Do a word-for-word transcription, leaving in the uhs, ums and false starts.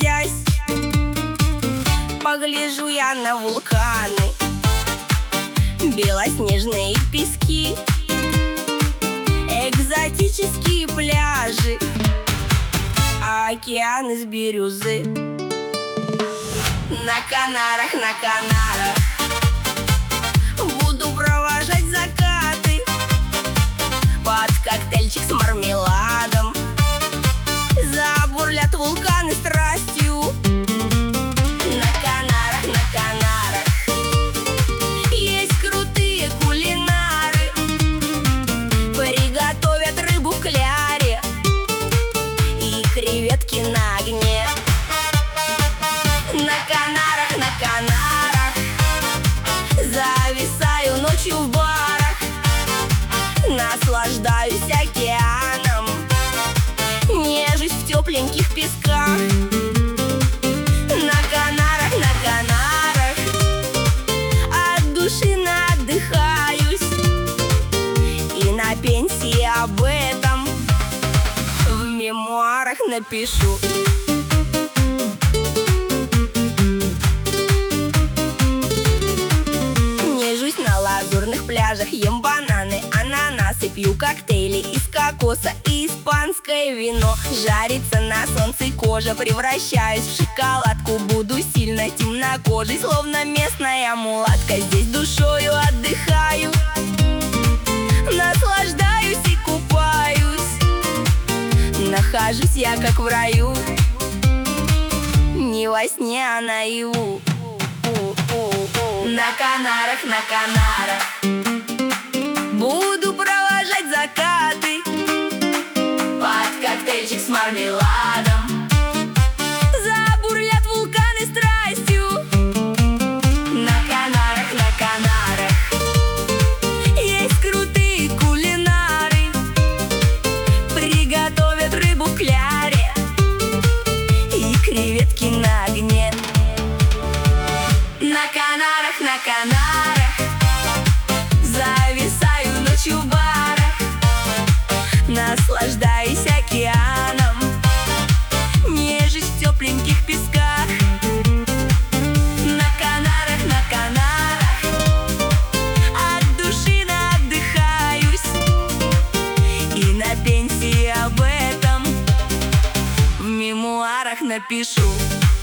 смеясь, погляжу я на вулканы, белоснежные пески, экзотические пляжи, океаны с бирюзы. На Канарах, на Канарах буду провожать закаты под коктейльчик с мармеладом. Забурлят вулканы страстью. На Канарах, на Канарах есть крутые кулинары, приготовят рыбу в кляре и креветки на огне. На Канарах, на Канарах зависаю ночью в барах, наслаждаюсь океаном, нежусь в тепленьких песках. На Канарах, на Канарах от души наотдыхаюсь, и на пенсии об этом в мемуарах напишу. Пляжах ем бананы, ананасы, пью коктейли из кокоса и испанское вино. Жарится на солнце кожа, превращаюсь в шоколадку. Буду сильно темнокожей, словно местная мулатка. Здесь душою отдыхаю, наслаждаюсь и купаюсь. Нахожусь я как в раю, не во сне, а наяву. На Канарах, на Канарах буду провожать закаты под коктейльчик с мармеладом. Забурлят вулканы страстью. На Канарах, на Канарах есть крутые кулинары, приготовят рыбу в кляре и креветки на огне. На Канарах, на Канарах зависаю ночью в барах, наслаждаюсь океаном, нежусь в тепленьких песках. На Канарах, на Канарах от души наотдыхаюсь, и на пенсии об этом в мемуарах напишу.